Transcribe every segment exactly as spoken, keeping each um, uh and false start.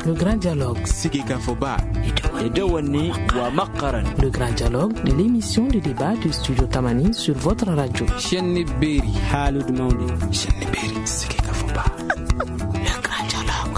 Le grand dialogue. Sigika Foba. Edewani wa Makaran. Le grand dialogue de l'émission de débat du studio Tamani sur votre radio. Chenni Beri. Halud Maudi. Chenni Beri. Sigika Foba. Le grand dialogue.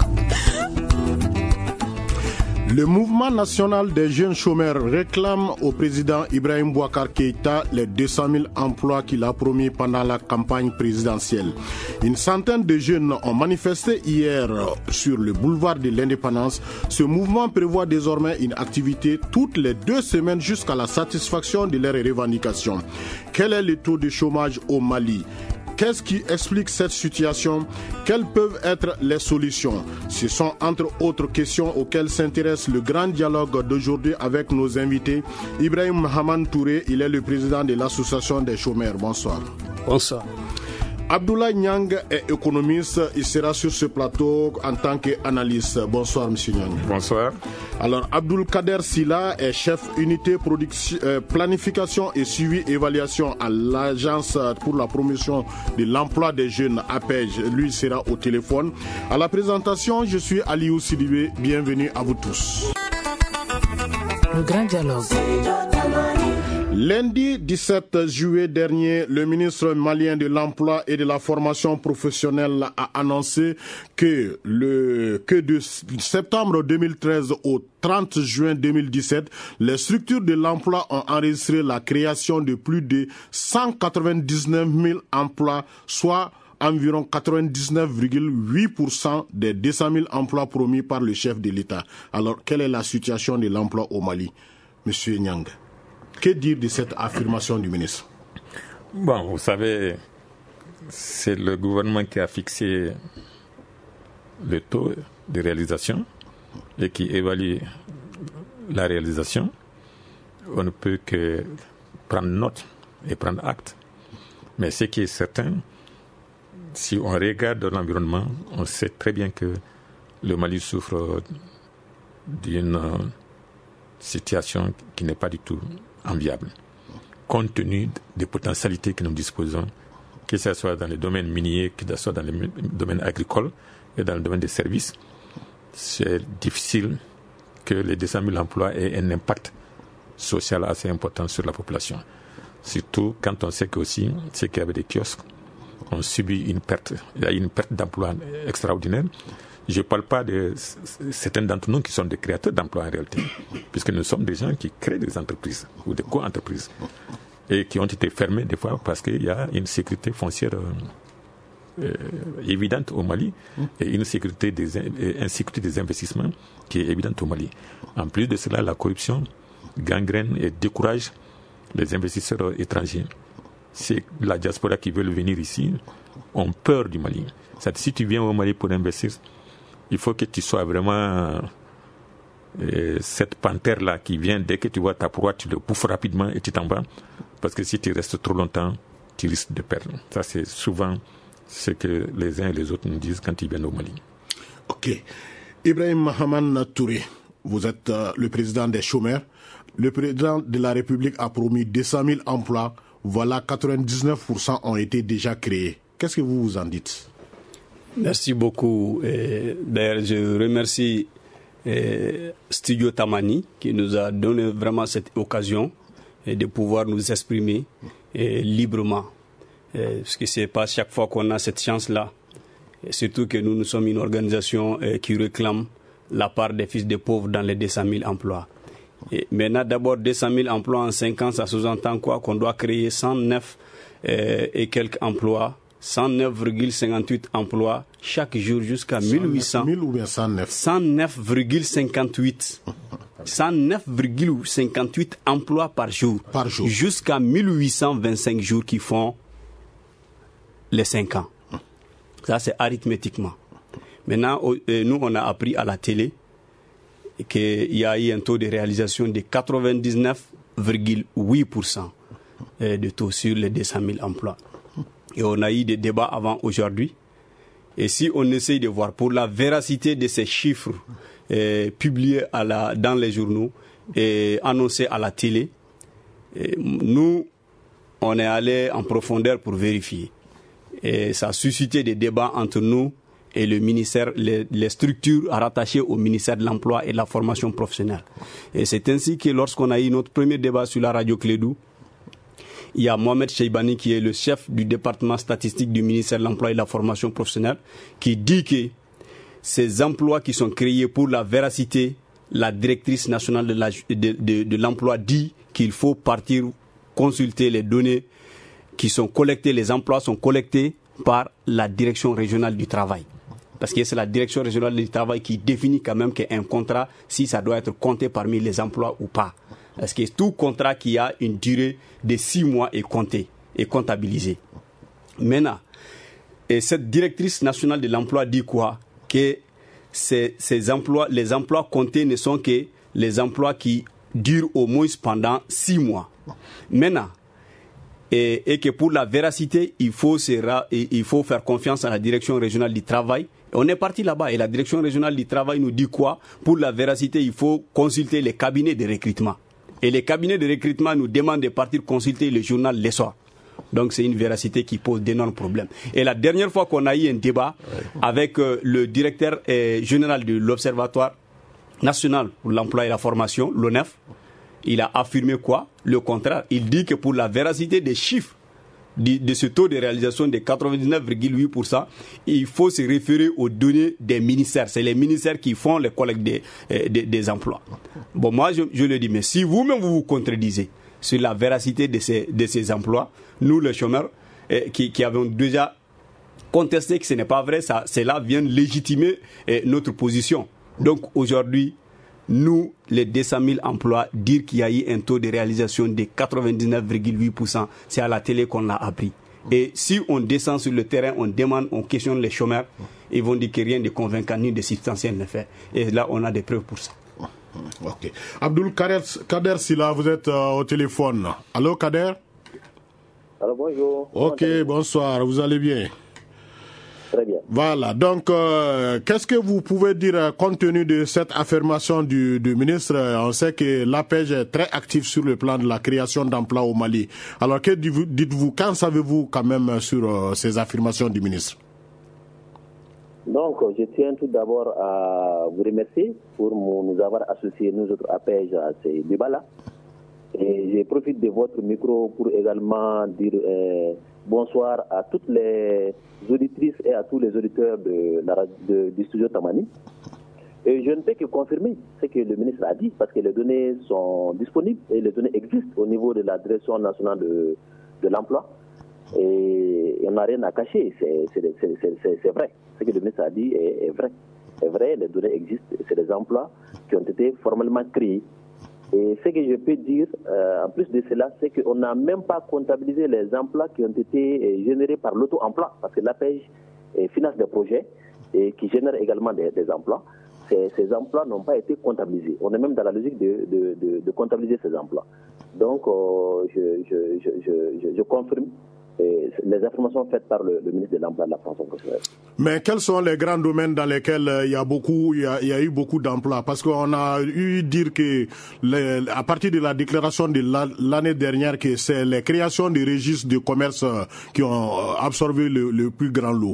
Le mouvement national des jeunes chômeurs réclame au président Ibrahim Boubacar Keïta les deux cent mille emplois qu'il a promis pendant la campagne présidentielle. Une centaine de jeunes ont manifesté hier sur le boulevard de l'Indépendance. Ce mouvement prévoit désormais une activité toutes les deux semaines jusqu'à la satisfaction de leurs revendications. Quel est le taux de chômage au Mali ? Qu'est-ce qui explique cette situation? Quelles peuvent être les solutions? Ce sont entre autres questions auxquelles s'intéresse le grand dialogue d'aujourd'hui avec nos invités. Ibrahim Mohamed Touré, il est le président de l'association des chômeurs. Bonsoir. Bonsoir. Abdoulaye Niang est économiste, il sera sur ce plateau en tant qu'analyste. Bonsoir monsieur Niang. Bonsoir. Alors Abdoul Kader Silla est chef unité production, euh, planification et suivi évaluation à l'agence pour la promotion de l'emploi des jeunes A P E J. Lui sera au téléphone. À la présentation, je suis Aliou Sidibé. Bienvenue à vous tous. Le grand dialogue. Lundi dix-sept juillet dernier, le ministre malien de l'Emploi et de la formation professionnelle a annoncé que, le, que de septembre deux mille treize au trente juin deux mille dix-sept, les structures de l'emploi ont enregistré la création de plus de cent quatre-vingt-dix-neuf mille emplois, soit environ quatre-vingt-dix-neuf virgule huit pour cent des deux cent mille emplois promis par le chef de l'État. Alors, quelle est la situation de l'emploi au Mali, Monsieur Niang? Que dire de cette affirmation du ministre? Bon, vous savez, c'est le gouvernement qui a fixé le taux de réalisation et qui évalue la réalisation. On ne peut que prendre note et prendre acte. Mais ce qui est certain, si on regarde l'environnement, on sait très bien que le Mali souffre d'une situation qui n'est pas du tout enviable, compte tenu des potentialités que nous disposons, que ce soit dans le domaine minier, que ce soit dans le domaine agricole et dans le domaine des services. C'est difficile que les deux cent mille emplois aient un impact social assez important sur la population. Surtout quand on sait que aussi ceux qui avaient des kiosques ont subi une perte, il y a une perte d'emploi extraordinaire. Je ne parle pas de certains d'entre nous qui sont des créateurs d'emplois en réalité, puisque nous sommes des gens qui créent des entreprises ou des co-entreprises et qui ont été fermées des fois parce qu'il y a une sécurité foncière euh, évidente au Mali et une sécurité des, insécurité des investissements qui est évidente au Mali. En plus de cela, la corruption gangrène et décourage les investisseurs étrangers. C'est la diaspora qui veut venir ici, ont peur du Mali. C'est-à-dire, si tu viens au Mali pour investir, il faut que tu sois vraiment euh, cette panthère-là qui vient, dès que tu vois ta proie, tu le bouffes rapidement et tu t'en vas. Parce que si tu restes trop longtemps, tu risques de perdre. Ça, c'est souvent ce que les uns et les autres nous disent quand ils viennent au Mali. Ok. Ibrahim Mohamed Touré, vous êtes euh, le président des chômeurs. Le président de la République a promis deux cent mille emplois. Voilà, quatre-vingt-dix-neuf pour cent ont été déjà créés. Qu'est-ce que vous vous en dites? Merci beaucoup. Et d'ailleurs, je remercie et, Studio Tamani qui nous a donné vraiment cette occasion et, de pouvoir nous exprimer et, librement. Et, parce que ce n'est pas chaque fois qu'on a cette chance-là. Et surtout que nous, nous sommes une organisation et, qui réclame la part des fils des pauvres dans les deux cent mille emplois. Et maintenant, d'abord, deux cent mille emplois en cinq ans, ça sous-entend quoi? Qu'on doit créer cent neuf et, et quelques emplois. cent neuf virgule cinquante-huit emplois chaque jour jusqu'à mille huit cents. mille ou bien cent neuf? cent neuf virgule cinquante-huit. cent neuf virgule cinquante-huit emplois par jour. Par jour. Jusqu'à mille huit cent vingt-cinq jours qui font les cinq ans. Ça, c'est arithmétiquement. Maintenant, nous, on a appris à la télé qu'il y a eu un taux de réalisation de quatre-vingt-dix-neuf virgule huit pour cent de taux sur les deux cent mille emplois. Et on a eu des débats avant aujourd'hui. Et si on essaye de voir pour la véracité de ces chiffres euh, publiés à la, dans les journaux et annoncés à la télé, et nous, on est allé en profondeur pour vérifier. Et ça a suscité des débats entre nous et le ministère, les, les structures rattachées au ministère de l'Emploi et de la formation professionnelle. Et c'est ainsi que lorsqu'on a eu notre premier débat sur la radio Clédou, il y a Mohamed Cheibani qui est le chef du département statistique du ministère de l'Emploi et de la formation professionnelle qui dit que ces emplois qui sont créés pour la véracité, la directrice nationale de, la, de, de, de l'emploi dit qu'il faut partir consulter les données qui sont collectées, les emplois sont collectés par la direction régionale du travail. Parce que c'est la direction régionale du travail qui définit quand même qu'un contrat, si ça doit être compté parmi les emplois ou pas. Parce que tout contrat qui a une durée de six mois est compté, est comptabilisé. Maintenant, et cette directrice nationale de l'emploi dit quoi? Que ces, ces emplois, les emplois comptés ne sont que les emplois qui durent au moins pendant six mois. Maintenant, et, et que pour la véracité, il faut, se, il faut faire confiance à la direction régionale du travail. On est parti là-bas et la direction régionale du travail nous dit quoi? Pour la véracité, il faut consulter les cabinets de recrutement. Et les cabinets de recrutement nous demandent de partir consulter le journal L'Essor. Donc c'est une véracité qui pose d'énormes problèmes. Et la dernière fois qu'on a eu un débat avec euh, le directeur euh, général de l'Observatoire national pour l'emploi et la formation, l'O N E F, il a affirmé quoi? Le contraire. Il dit que pour la véracité des chiffres de, de ce taux de réalisation de quatre-vingt-dix-neuf virgule huit pour cent, il faut se référer aux données des ministères. C'est les ministères qui font les collectes des, des, des emplois. Bon, moi, je, je le dis, mais si vous-même vous vous contredisez sur la véracité de ces, de ces emplois, nous, les chômeurs, eh, qui, qui avons déjà contesté que ce n'est pas vrai, ça, cela vient légitimer eh, notre position. Donc, aujourd'hui, nous, les deux cent mille emplois, dire qu'il y a eu un taux de réalisation de quatre-vingt-dix-neuf virgule huit pour cent, c'est à la télé qu'on l'a appris. Et si on descend sur le terrain, on demande, on questionne les chômeurs, ils vont dire que rien de convaincant ni de substantiel n'est fait. Et là, on a des preuves pour ça. Ok. Abdul Kader, Kader Silla, vous êtes euh, au téléphone. Allô, Kader? Alors, bonjour. Ok, bonsoir, vous allez bien? Très bien. Voilà, donc euh, qu'est-ce que vous pouvez dire compte tenu de cette affirmation du, du ministre? On sait que l'A P E J est très actif sur le plan de la création d'emplois au Mali. Alors que dites-vous, qu'en savez-vous quand même sur euh, ces affirmations du ministre? Donc, je tiens tout d'abord à vous remercier pour nous avoir associés, nous autres A P E J, à ces débats-là. Et je profite de votre micro pour également dire euh, bonsoir à toutes les auditrices et à tous les auditeurs de la, de, du studio Tamani. Et je ne peux que confirmer ce que le ministre a dit, parce que les données sont disponibles et les données existent au niveau de la Direction nationale de, de l'emploi. Et on n'a rien à cacher, c'est, c'est, c'est, c'est, c'est vrai. Ce que le ministre a dit est, est vrai. C'est vrai, les données existent, c'est des emplois qui ont été formellement créés. Et ce que je peux dire, euh, en plus de cela, c'est qu'on n'a même pas comptabilisé les emplois qui ont été euh, générés par l'auto-emploi, parce que l'A P E J euh, finance des projets et qui génèrent également des, des emplois. Ces, ces emplois n'ont pas été comptabilisés. On est même dans la logique de, de, de, de comptabiliser ces emplois. Donc, euh, je, je, je, je, je confirme euh, les informations faites par le, le ministre de l'Emploi et de la Formation professionnelle. Mais quels sont les grands domaines dans lesquels euh, il y a beaucoup, il y a, il y a eu beaucoup d'emplois? Parce qu'on a eu dire que les, à partir de la déclaration de la, l'année dernière, que c'est les créations des registres de commerce euh, qui ont euh, absorbé le, le plus grand lot.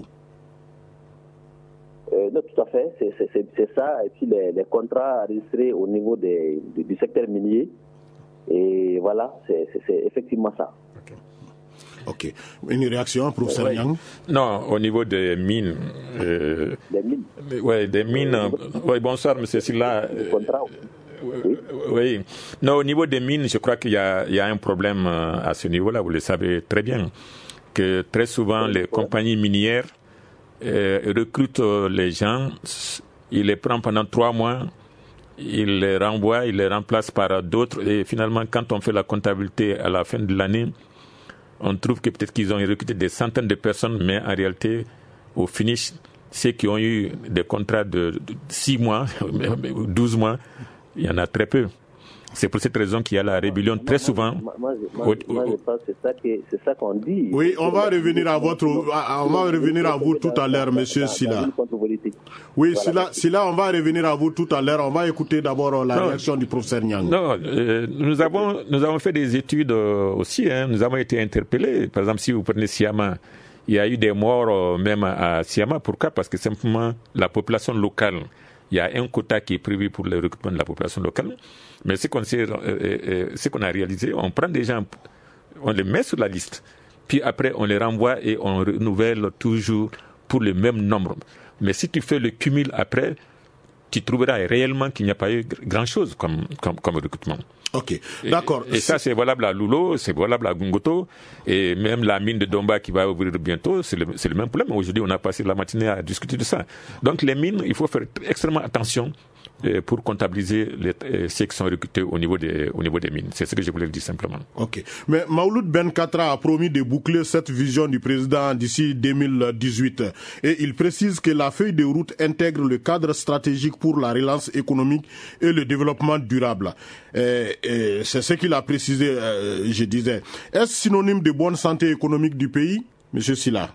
Euh, non, tout à fait, c'est, c'est, c'est, c'est ça. Et puis les, les contrats enregistrés au niveau des, du, du secteur minier. Et voilà, c'est, c'est, c'est effectivement ça. Okay. Ok. Une réaction, professeur ouais. Yang? Non, au niveau des mines. Euh, des mines Oui, des mines. Euh, oui, bonsoir, monsieur Silla. Euh, contrat, oui. oui. Non, au niveau des mines, je crois qu'il y a, il y a un problème à ce niveau-là, vous le savez très bien. Que très souvent, les compagnies minières euh, recrutent les gens, ils les prennent pendant trois mois. Il les renvoie, il les remplace par d'autres. Et finalement, quand on fait la comptabilité à la fin de l'année, on trouve que peut-être qu'ils ont recruté des centaines de personnes, mais en réalité, au finish, ceux qui ont eu des contrats de six mois, douze mois, il y en a très peu. C'est pour cette raison qu'il y a la rébellion très souvent. Moi, moi, moi, moi je pense que c'est ça, que, c'est ça qu'on dit. Oui, on va revenir à votre, on va revenir à vous tout à l'heure, monsieur Silla. Oui, Silla, Silla, on va revenir à vous tout à l'heure. On va écouter d'abord la non, réaction du professeur Nyang. Non, euh, nous avons, nous avons fait des études euh, aussi. Hein. Nous avons été interpellés. Par exemple, si vous prenez Siama, Il y a eu des morts euh, même à Siama. Pourquoi? Parce que simplement la population locale, il y a un quota qui est prévu pour le recrutement de la population locale. Mais ce qu'on, sait, euh, euh, ce qu'on a réalisé, on prend des gens, on les met sur la liste. Puis après, on les renvoie et on renouvelle toujours pour le même nombre. Mais si tu fais le cumul après, tu trouveras réellement qu'il n'y a pas eu grand-chose comme, comme, comme recrutement. Ok, d'accord. Et, et ça, c'est valable à Loulo, c'est valable à Gungoto, et même la mine de Domba qui va ouvrir bientôt, c'est le, c'est le même problème. Aujourd'hui, on a passé la matinée à discuter de ça. Donc les mines, il faut faire extrêmement attention euh, pour comptabiliser les, euh, ceux qui sont recrutés au niveau, des, au niveau des mines. C'est ce que je voulais dire simplement. Ok. Mais Maouloud Ben Katra a promis de boucler cette vision du président d'ici deux mille dix-huit. Et il précise que la feuille de route intègre le cadre stratégique pour la relance économique et le développement durable. Et, et c'est ce qu'il a précisé, euh, je disais. Est-ce synonyme de bonne santé économique du pays, Monsieur Silla?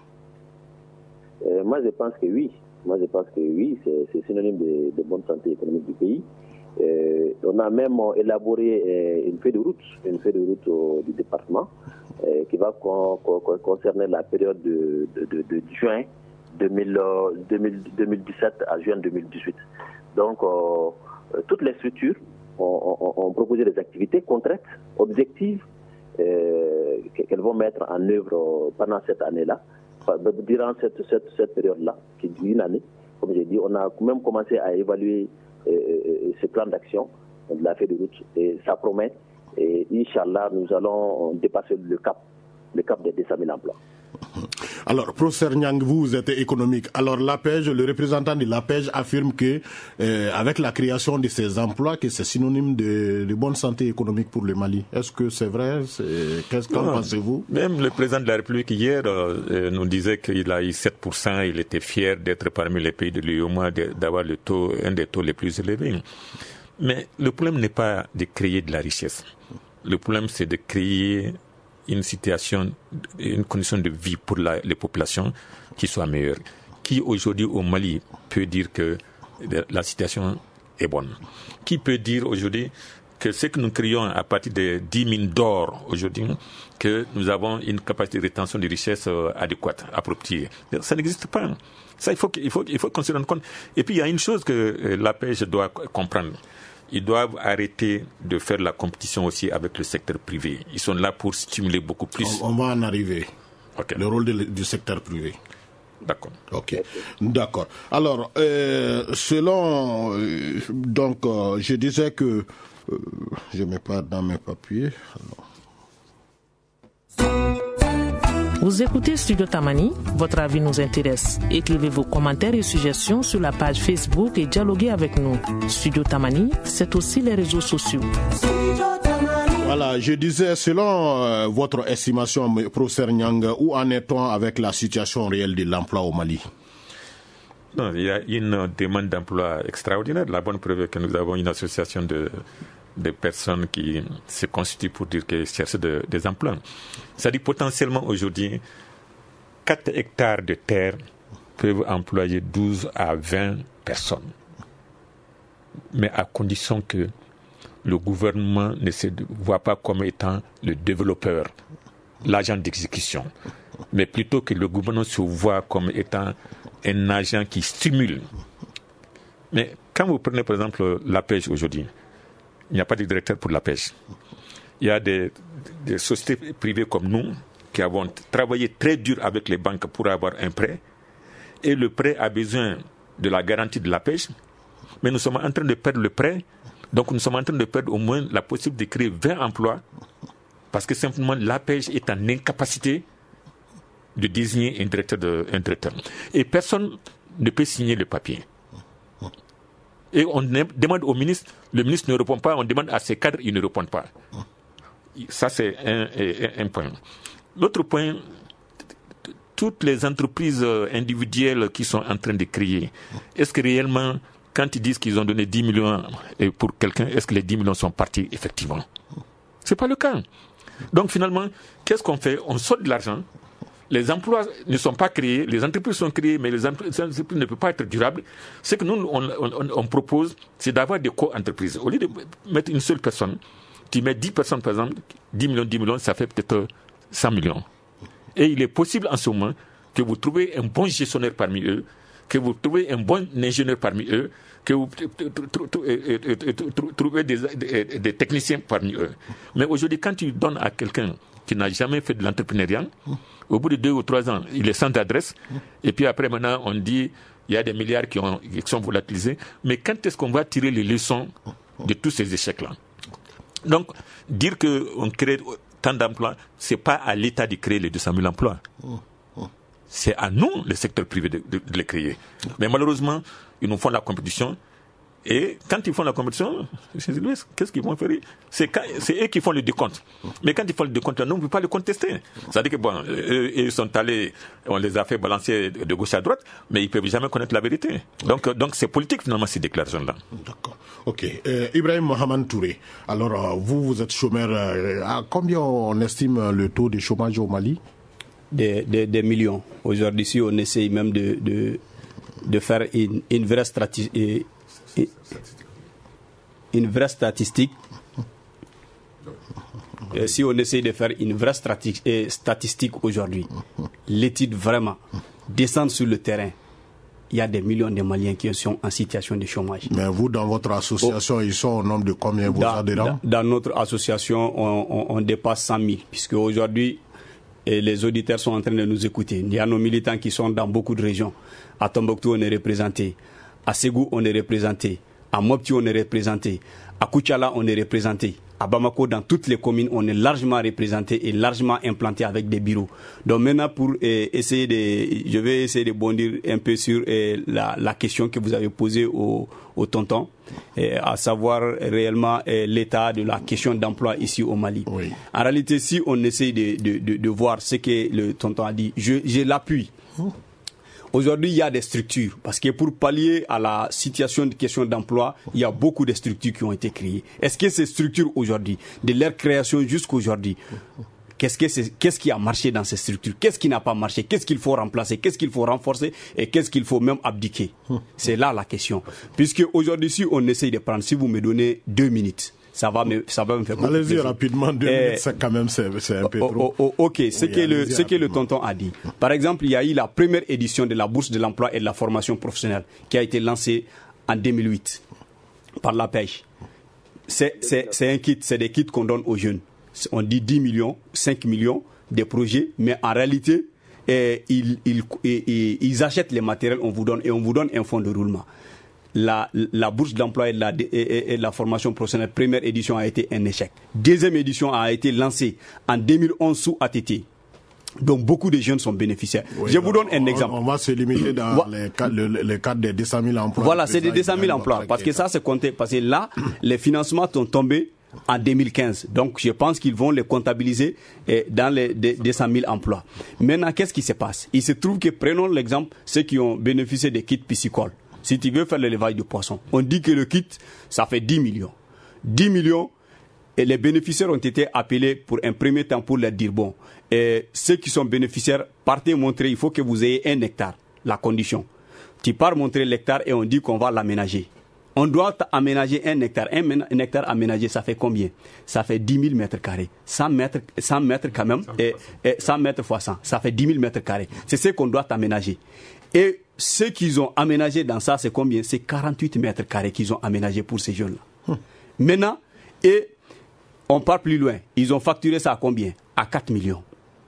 euh, Moi, je pense que oui. Moi, je pense que oui, c'est, c'est synonyme de, de bonne santé économique du pays. Euh, on a même élaboré euh, une feuille de route, une feuille de route au, du département euh, qui va con, con, concerner la période de, de, de, de juin deux mille dix-sept à juin deux mille dix-huit. Donc, euh, toutes les structures ont, ont, ont proposé des activités concrètes, objectives, euh, qu'elles vont mettre en œuvre pendant cette année-là. Durant cette, cette, cette période-là, qui est une année, comme j'ai dit, on a même commencé à évaluer euh, ce plan d'action de la feuille de route et ça promet. Et Inch'Allah, nous allons dépasser le cap, le cap des deux cent mille emplois. Alors, professeur Nyang, vous êtes économique. Alors, l'APEJ, le représentant de l'APEJ affirme que, euh, avec la création de ces emplois, que c'est synonyme de, de bonne santé économique pour le Mali. Est-ce que c'est vrai? C'est... Qu'est-ce qu'en pensez-vous? Même le président de la République hier euh, nous disait qu'il a eu sept pour cent, il était fier d'être parmi les pays de l'U E M O A, d'avoir le taux, un des taux les plus élevés. Mais le problème n'est pas de créer de la richesse. Le problème, c'est de créer une situation, une condition de vie pour la, les populations qui soit meilleure. Qui aujourd'hui au Mali peut dire que la situation est bonne? Qui peut dire aujourd'hui que ce que nous créons à partir de dix mines d'or aujourd'hui, que nous avons une capacité de rétention de richesse adéquate, appropriée? Ça n'existe pas. Ça, il faut, il faut, il faut qu'on se rende compte. Et puis il y a une chose que l'APEJ doit comprendre. Ils doivent arrêter de faire la compétition aussi avec le secteur privé. Ils sont là pour stimuler beaucoup plus. On, on va en arriver. Okay. Le rôle de, du secteur privé. D'accord. Ok. D'accord. Alors, euh, selon... Euh, donc, euh, je disais que... Euh, je ne mets pas dans mes papiers. Alors. Vous écoutez Studio Tamani, votre avis nous intéresse. Écrivez vos commentaires et suggestions sur la page Facebook et dialoguez avec nous. Studio Tamani, c'est aussi les réseaux sociaux. Voilà, je disais, selon euh, votre estimation, professeur Nyang, où en est-on avec la situation réelle de l'emploi au Mali? Non, il y a une demande d'emploi extraordinaire. La bonne preuve est que nous avons une association de... des personnes qui se constituent pour dire qu'ils cherchent de, des emplois. C'est-à-dire potentiellement aujourd'hui, quatre hectares de terre peuvent employer douze à vingt personnes. Mais à condition que le gouvernement ne se voit pas comme étant le développeur, l'agent d'exécution, mais plutôt que le gouvernement se voit comme étant un agent qui stimule. Mais quand vous prenez par exemple la pêche aujourd'hui, il n'y a pas de directeur pour la pêche. Il y a des, des sociétés privées comme nous qui avons travaillé très dur avec les banques pour avoir un prêt. Et le prêt a besoin de la garantie de la pêche. Mais nous sommes en train de perdre le prêt. Donc nous sommes en train de perdre au moins la possibilité de créer vingt emplois. Parce que simplement la pêche est en incapacité de désigner un directeur. De, un directeur. Et personne ne peut signer le papier. Et on demande au ministre, le ministre ne répond pas, on demande à ses cadres, ils ne répondent pas. Ça, c'est un, un, un point. L'autre point, toutes les entreprises individuelles qui sont en train de créer, est-ce que réellement, quand ils disent qu'ils ont donné dix millions pour quelqu'un, est-ce que les dix millions sont partis effectivement? Ce n'est pas le cas. Donc finalement, qu'est-ce qu'on fait? On saute de l'argent. Les emplois ne sont pas créés, les entreprises sont créées, mais les entreprises ne peuvent pas être durables. Ce que nous, on, on, on propose, c'est d'avoir des co-entreprises. Au lieu de mettre une seule personne, tu mets dix personnes, par exemple, dix millions, dix millions, ça fait peut-être cent millions. Et il est possible en ce moment que vous trouvez un bon gestionnaire parmi eux, que vous trouvez un bon ingénieur parmi eux, que vous trouvez des, des, des techniciens parmi eux. Mais aujourd'hui, quand tu donnes à quelqu'un qui n'a jamais fait de l'entrepreneuriat, au bout de deux ou trois ans, il est sans adresse, et puis après maintenant, on dit il y a des milliards qui, ont, qui sont volatilisés. Mais quand est-ce qu'on va tirer les leçons de tous ces échecs-là? Donc, dire qu'on crée tant d'emplois, ce n'est pas à l'État de créer les deux cent mille emplois. C'est à nous, le secteur privé, de, de, de les créer. Mais malheureusement, ils nous font la compétition. Et quand ils font la compétition, qu'est-ce qu'ils vont faire? C'est, quand, c'est eux qui font le décompte. Mais quand ils font le décompte, nous, on ne peut pas le contester. C'est-à-dire que, bon, eux, ils sont allés, on les a fait balancer de gauche à droite, mais ils ne peuvent jamais connaître la vérité. Donc, donc c'est politique, finalement, ces déclarations-là. D'accord. OK. Euh, Ibrahim Mohamed Touré, alors, euh, vous, vous êtes chômeur. Euh, à combien on estime le taux de chômage au Mali? Des, des, des millions. Aujourd'hui, si on essaye même de, de, de faire une, une vraie stratégie, une vraie statistique, euh, si on essaye de faire une vraie stati- euh, statistique aujourd'hui, l'étude vraiment, descendre sur le terrain, il y a des millions de Maliens qui sont en situation de chômage. Mais vous, dans votre association, oh, ils sont au nombre de combien vos adhérents? Dans, dans notre association, on, on, on dépasse cent mille, puisque aujourd'hui, et les auditeurs sont en train de nous écouter. Il y a nos militants qui sont dans beaucoup de régions. À Tombouctou, on est représenté. À Ségou, on est représenté. À Mopti, on est représenté. À Koutiala, on est représenté. À Bamako, dans toutes les communes, on est largement représenté et largement implanté avec des bureaux. Donc maintenant, pour euh, essayer de, je vais essayer de bondir un peu sur euh, la, la question que vous avez posée au, au tonton, euh, à savoir réellement euh, l'état de la question d'emploi ici au Mali. Oui. En réalité, si on essaye de, de, de, de voir ce que le tonton a dit, je, je l'appuie. Oh. Aujourd'hui, il y a des structures, parce que pour pallier à la situation de question d'emploi, il y a beaucoup de structures qui ont été créées. Est-ce que ces structures aujourd'hui, de leur création jusqu'à aujourd'hui, qu'est-ce, que c'est, qu'est-ce qui a marché dans ces structures? Qu'est-ce qui n'a pas marché? Qu'est-ce qu'il faut remplacer? Qu'est-ce qu'il faut renforcer? Et qu'est-ce qu'il faut même abdiquer? C'est là la question. Puisque aujourd'hui, si on essaye de prendre, si vous me donnez deux minutes, ça va me, ça va me faire beaucoup Allez-y plaisir. rapidement, deux eh, minutes, ça quand même, c'est, c'est un peu oh, trop. Oh, oh, ok, ce, oui, que le, ce que le tonton a dit. Par exemple, il y a eu la première édition de la Bourse de l'emploi et de la formation professionnelle qui a été lancée en deux mille huit par la pêche. C'est, c'est, c'est un kit, c'est des kits qu'on donne aux jeunes. On dit dix millions, cinq millions de projets, mais en réalité, eh, ils, ils, ils, ils achètent les matériels, on vous donne, et on vous donne un fonds de roulement. La, la bourse d'emploi et de la, et, et, et la formation professionnelle, première édition a été un échec. Deuxième édition a été lancée en deux mille onze sous A T T. Donc beaucoup de jeunes sont bénéficiaires. Oui, je vous donne un on, exemple. On va se limiter dans voilà. les cadres, les, les cadres des deux cent mille emplois. Voilà, c'est des deux cent mille emplois. Parce que ça, c'est compté. Parce que là, les financements sont tombés en deux mille quinze. Donc je pense qu'ils vont les comptabiliser eh, dans les deux cent mille emplois. Maintenant, qu'est-ce qui se passe? Il se trouve que, prenons l'exemple, ceux qui ont bénéficié des kits piscicoles. Si tu veux faire l'élevage de poissons, on dit que le kit, ça fait dix millions. dix millions, et les bénéficiaires ont été appelés pour un premier temps pour leur dire, bon, et ceux qui sont bénéficiaires, partez montrer, il faut que vous ayez un hectare, la condition. Tu pars montrer l'hectare et on dit qu'on va l'aménager. On doit aménager un hectare. Un, un hectare aménagé, ça fait combien? Ça fait dix mille mètres carrés. cent mètres, cent mètres quand même, et, et cent mètres fois cent, ça fait dix mille mètres carrés. C'est ce qu'on doit aménager. Et ce qu'ils ont aménagé dans ça, c'est combien? C'est quarante-huit mètres carrés qu'ils ont aménagé pour ces jeunes-là. Hum. Maintenant, et on part plus loin. Ils ont facturé ça à combien? À quatre millions.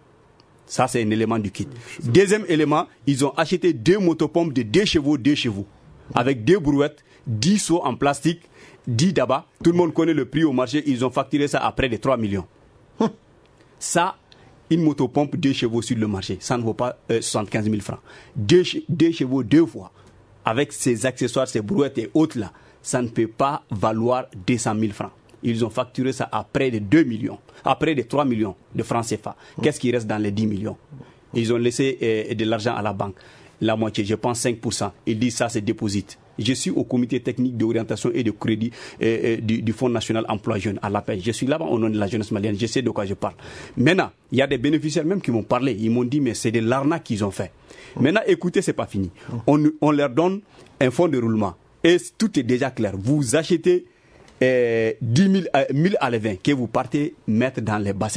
Ça, c'est un élément du kit. Deuxième élément, ils ont acheté deux motopompes de deux chevaux, deux chevaux, avec deux brouettes, dix seaux en plastique, dix d'abas. Tout le monde connaît le prix au marché. Ils ont facturé ça à près de trois millions. Hum. Ça, une motopompe, deux chevaux sur le marché, ça ne vaut pas euh, soixante-quinze mille francs. Deux, deux chevaux deux fois, avec ces accessoires, ces brouettes et autres là, ça ne peut pas valoir deux cent mille francs. Ils ont facturé ça à près de deux millions, à près de trois millions de francs C F A. Qu'est-ce qui reste dans les dix millions? Ils ont laissé euh, de l'argent à la banque, la moitié, je pense cinq pour cent. Ils disent ça, c'est déposit. Je suis au comité technique d'orientation et de crédit euh, euh, du, du Fonds national emploi jeune à l'A P E J. Je suis là-bas au nom de la jeunesse malienne, je sais de quoi je parle. Maintenant, il y a des bénéficiaires même qui m'ont parlé, ils m'ont dit mais c'est de l'arnaque qu'ils ont fait. Maintenant, écoutez, c'est pas fini. On, on leur donne un fonds de roulement et tout est déjà clair. Vous achetez euh, dix mille, euh, mille alevins que vous partez mettre dans les bassins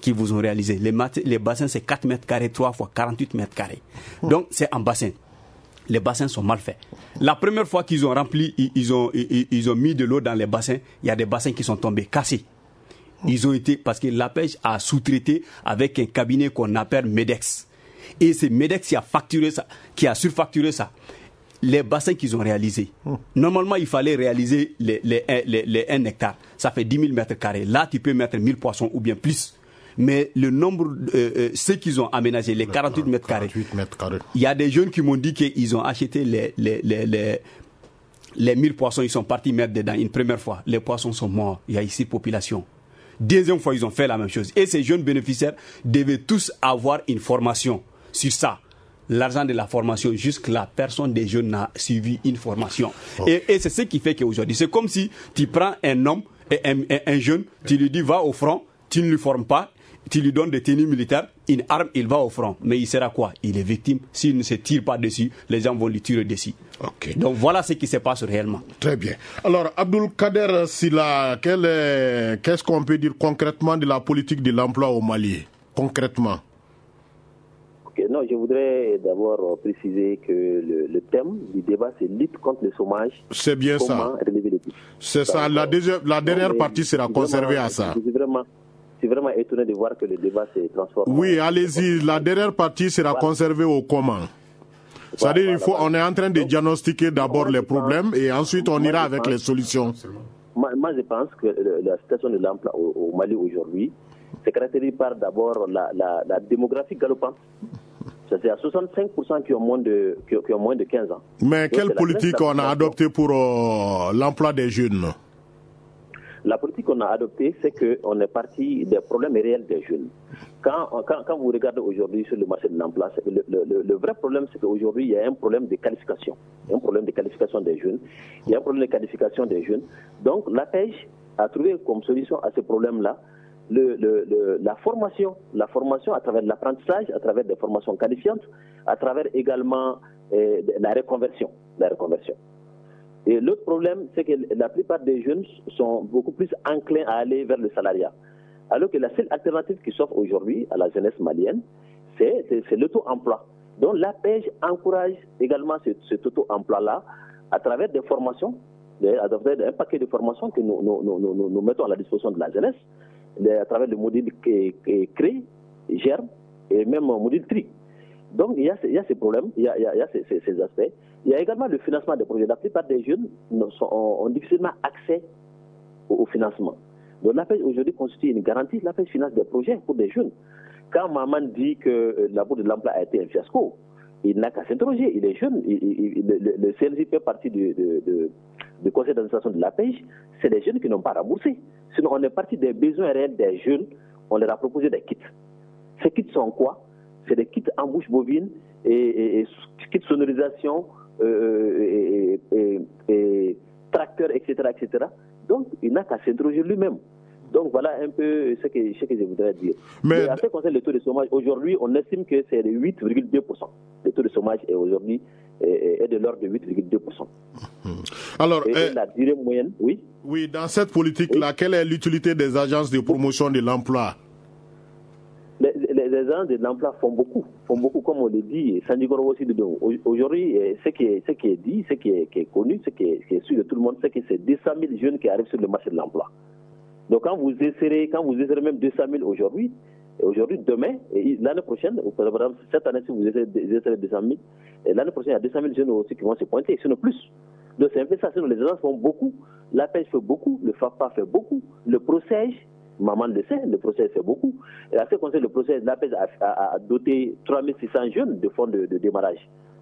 qui vous ont réalisé. Les, mat- les bassins, c'est quatre mètres carrés, trois fois quarante-huit mètres carrés. Donc, c'est en bassin. Les bassins sont mal faits. La première fois qu'ils ont rempli, ils, ils, ont, ils, ils ont mis de l'eau dans les bassins, il y a des bassins qui sont tombés, cassés. Ils ont été, parce que l'APEJ a sous-traité avec un cabinet qu'on appelle MEDEX. Et c'est MEDEX qui a facturé ça, qui a surfacturé ça. Les bassins qu'ils ont réalisés. Normalement, il fallait réaliser les, les, les, les un hectare. Ça fait dix mille mètres carrés. Là, tu peux mettre mille poissons ou bien plus. Mais le nombre, euh, euh, ceux qu'ils ont aménagé, les quarante-huit mètres carrés, il y a des jeunes qui m'ont dit qu'ils ont acheté les, les, les, les, les mille poissons, ils sont partis mettre dedans une première fois. Les poissons sont morts. Il y a ici population. Deuxième fois, ils ont fait la même chose. Et ces jeunes bénéficiaires devaient tous avoir une formation sur ça. L'argent de la formation, jusque la personne des jeunes n'a suivi une formation. Oh. Et, et c'est ce qui fait qu'aujourd'hui, c'est comme si tu prends un homme, et un, un, un jeune, tu lui dis va au front, tu ne lui formes pas, tu lui donnes des tenues militaires, une arme, il va au front. Mais il sera quoi? Il est victime. S'il ne se tire pas dessus, les gens vont lui tirer dessus. Okay. Donc voilà ce qui se passe réellement. Très bien. Alors, Abdul Kader Silla, quel est, qu'est-ce qu'on peut dire concrètement de la politique de l'emploi au Mali? Concrètement. Okay, non, je voudrais d'abord préciser que le, le thème du débat, c'est lutte contre le chômage. C'est bien ça. C'est ça. La, deuxième, la dernière non, partie sera conservée à ça. Je suis vraiment, je suis vraiment étonné de voir que le débat s'est transformé. Oui, allez-y. La dernière partie sera voilà. conservée au comment. C'est-à-dire, voilà, il faut, voilà. on est en train de diagnostiquer d'abord les problèmes pense, et ensuite on ira avec pense, les solutions. Moi, moi, je pense que le, la situation de l'emploi au, au Mali aujourd'hui se caractérise par d'abord la, la, la démographie galopante. C'est à soixante-cinq pour cent qui ont moins de, qui, qui ont moins de quinze ans. Mais donc, quelle politique on a adoptée pour euh, l'emploi des jeunes? La politique qu'on a adoptée, c'est qu'on est parti des problèmes réels des jeunes. Quand, quand, quand vous regardez aujourd'hui sur le marché de l'emploi, le, le, le vrai problème, c'est qu'aujourd'hui, il y a un problème de qualification. Il y a un problème de qualification des jeunes. Il y a un problème de qualification des jeunes. Donc, l'APEJ a trouvé comme solution à ce problème-là Le, le, le, la formation, la formation à travers l'apprentissage, à travers des formations qualifiantes, à travers également euh, la reconversion, la reconversion. Et l'autre problème, c'est que la plupart des jeunes sont beaucoup plus enclins à aller vers le salariat. Alors que la seule alternative qui s'offre aujourd'hui à la jeunesse malienne, c'est, c'est, c'est l'auto-emploi. Donc l'APEJ encourage également ce, cet auto-emploi-là à travers des formations, à travers un paquet de formations que nous, nous, nous, nous, nous mettons à la disposition de la jeunesse, à travers le module crée, germe et même le module tri. Donc il y a, il y a ces problèmes, il y a, il y a, il y a ces, ces, ces aspects. Il y a également le financement des projets. La plupart des jeunes sont, ont, ont difficilement accès au, au financement. Donc l'APEJ aujourd'hui constitue une garantie. L'APEJ finance des projets pour des jeunes. Quand Maman dit que la bourse de l'emploi a été un fiasco, il n'a qu'à s'interroger. Il est jeune. Il, il, le, le C N J fait partie du, de, de, du conseil d'administration de l'APEJ. C'est des jeunes qui n'ont pas remboursé. Sinon, on est parti des besoins réels des jeunes. On leur a proposé des kits. Ces kits sont quoi? C'est des kits embouche bovine et, et, et kits sonorisation, euh, et, et, et tracteurs, et cetera, et cetera. Donc, il n'a qu'à s'interroger lui-même. Donc, voilà un peu ce que, ce que je voudrais dire. Mais en ce qui concerne le taux de chômage, aujourd'hui, on estime que c'est de huit virgule deux pour cent. Le taux de chômage est aujourd'hui est de l'ordre de huit virgule deux pour cent. Alors, et euh, la durée moyenne, oui. Oui, dans cette politique-là, oui. Quelle est l'utilité des agences de promotion de l'emploi? Les, les, les agences de l'emploi font beaucoup, font beaucoup, comme on le dit. Sandigoro aussi dedans. Aujourd'hui, ce qui est, ce qui est dit, ce qui est, qui est connu, ce qui est, qui est sûr de tout le monde, c'est que c'est deux cent mille jeunes qui arrivent sur le marché de l'emploi. Donc, quand vous essayerez, quand vous essayerez même deux cent mille aujourd'hui, aujourd'hui, demain, et l'année prochaine, par exemple, cette année, si vous essayez deux cent mille, et l'année prochaine, il y a deux cent mille jeunes aussi qui vont se pointer, sinon plus. Donc, c'est un peu ça. Sinon, les agences font beaucoup, l'APEJ fait beaucoup, le FAFA fait beaucoup, le PROCEJ, Maman le sait, le PROCEJ fait beaucoup. Et à ce conseil, le PROCEJ, l'APEJ a, a, a doté trois mille six cents jeunes de fonds de, de démarrage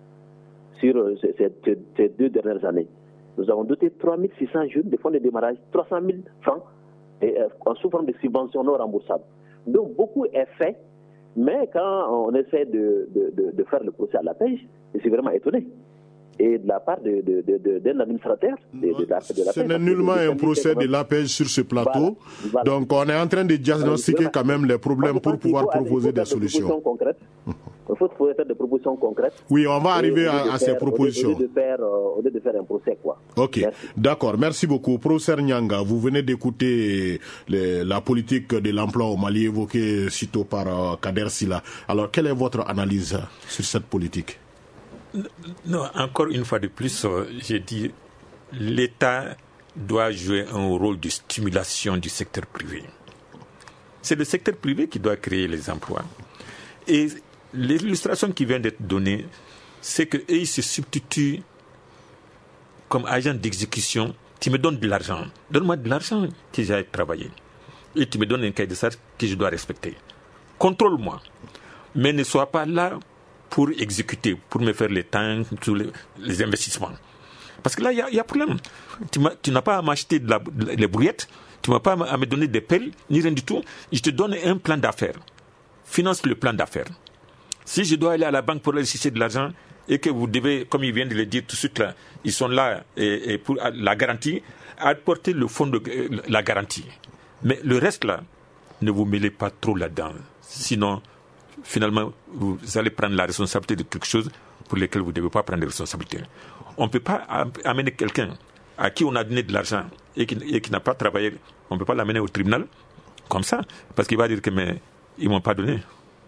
sur euh, ces, ces, ces deux dernières années. Nous avons doté trois mille six cents jeunes de fonds de démarrage, trois cent mille francs, et, euh, en sous forme de subventions non remboursables. Donc, beaucoup est fait, mais quand on essaie de, de, de, de faire le procès à l'APEJ, je suis vraiment étonné. Et de la part de, de, de, de, d'un administrateur de, de, de, de la Ce n'est nullement un procès de l'APEJ sur ce plateau. Voilà, voilà. Donc, on est en train de diagnostiquer quand même les problèmes pour pouvoir proposer des solutions. Il faut trouver faire des propositions concrètes. Oui, on va arriver à, à faire, ces propositions. Au lieu de faire, euh, au lieu de faire un procès, quoi. Ok, merci. D'accord, merci beaucoup. Professeur Nyanga, vous venez d'écouter les, la politique de l'emploi au Mali évoquée sitôt par euh, Kader Silla. Alors, quelle est votre analyse sur cette politique? Non, encore une fois de plus, euh, j'ai dit, l'État doit jouer un rôle de stimulation du secteur privé. C'est le secteur privé qui doit créer les emplois. Et l'illustration qui vient d'être donnée, c'est qu'eux, ils se substituent comme agent d'exécution. Tu me donnes de l'argent. Donne-moi de l'argent que j'ai travaillé. Et tu me donnes un cahier de charges que je dois respecter. Contrôle-moi. Mais ne sois pas là pour exécuter, pour me faire les tanks, tous les, les investissements. Parce que là, il y, y a problème. Tu, tu n'as pas à m'acheter de la, de, les brouillettes, tu n'as pas à me donner des pelles, ni rien du tout. Je te donne un plan d'affaires. Finance le plan d'affaires. Si je dois aller à la banque pour aller chercher de l'argent et que vous devez, comme il vient de le dire tout de suite, là, ils sont là et, et pour la garantie, apporter le fonds de la garantie. Mais le reste là, ne vous mêlez pas trop là-dedans. Sinon, finalement, vous allez prendre la responsabilité de quelque chose pour lequel vous ne devez pas prendre de responsabilité. On ne peut pas amener quelqu'un à qui on a donné de l'argent et qui, et qui n'a pas travaillé, on ne peut pas l'amener au tribunal comme ça, parce qu'il va dire que mais ils ne m'ont pas donné.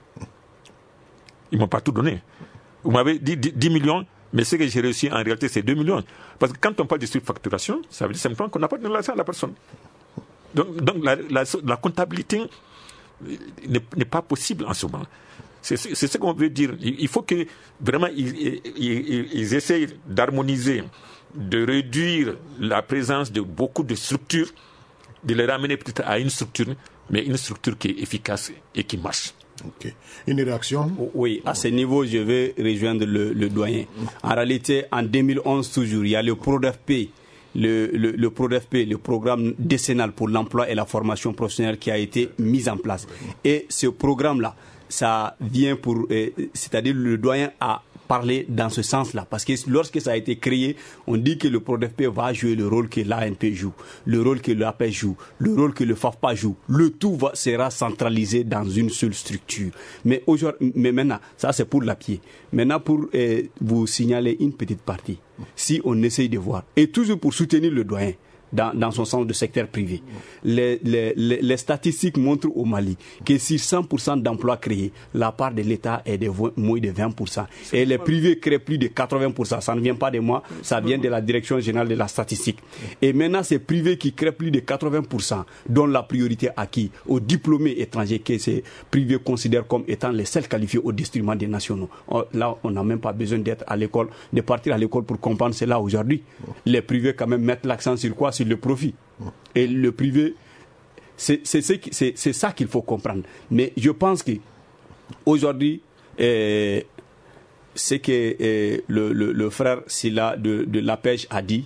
Ils ne m'ont pas tout donné. Vous m'avez dit dix millions, mais ce que j'ai réussi en réalité, c'est deux millions. Parce que quand on parle de surfacturation, ça veut dire simplement qu'on n'a pas donné l'argent à la personne. Donc, donc la, la, la comptabilité n'est, n'est pas possible en ce moment. C'est, c'est, c'est ce qu'on veut dire. Il faut que vraiment ils, ils, ils essayent d'harmoniser, de réduire la présence de beaucoup de structures, de les ramener peut-être à une structure, mais une structure qui est efficace et qui marche. Okay. Une réaction? Oui, à ce niveau, je vais rejoindre le, le doyen. En réalité, en deux mille onze, toujours, il y a le PRODEFP, le, le, le PRODEFP, le programme décennal pour l'emploi et la formation professionnelle qui a été mis en place. Et ce programme-là, ça vient pour, euh, c'est-à-dire le doyen a parlé dans ce sens-là, parce que lorsque ça a été créé, on dit que le PRODEFP va jouer le rôle que l'A N P joue, le rôle que l'A P E joue, le rôle que le FAFPA joue. Le tout va, sera centralisé dans une seule structure. Mais aujourd'hui, mais maintenant, ça c'est pour l'appui. Maintenant, pour euh, vous signaler une petite partie, si on essaye de voir, et toujours pour soutenir le doyen, Dans, dans son sens de secteur privé. Les, les, les, les statistiques montrent au Mali que sur cent pour cent d'emplois créés, la part de l'État est de moins de vingt pour cent. Et les privés créent plus de quatre-vingts pour cent. Ça ne vient pas de moi, ça vient de la Direction générale de la statistique. Et maintenant, c'est privés qui créent plus de quatre-vingts pour cent, donnent la priorité à qui? Aux diplômés étrangers que ces privés considèrent comme étant les seuls qualifiés au détriment des nationaux. Là, on n'a même pas besoin d'être à l'école, de partir à l'école pour comprendre cela aujourd'hui. Les privés quand même mettent l'accent sur quoi? Sur le profit. Et le privé, c'est, c'est, c'est, c'est, c'est ça qu'il faut comprendre. Mais je pense que aujourd'hui, euh, ce que euh, le, le, le frère Silla de, de l'A P E J a dit,